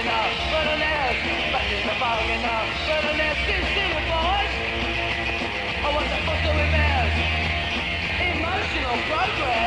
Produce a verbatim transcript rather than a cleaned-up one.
enough for the nest. But it's a fog enough for the nest. You see it, boys? I was supposed to invest emotional progress.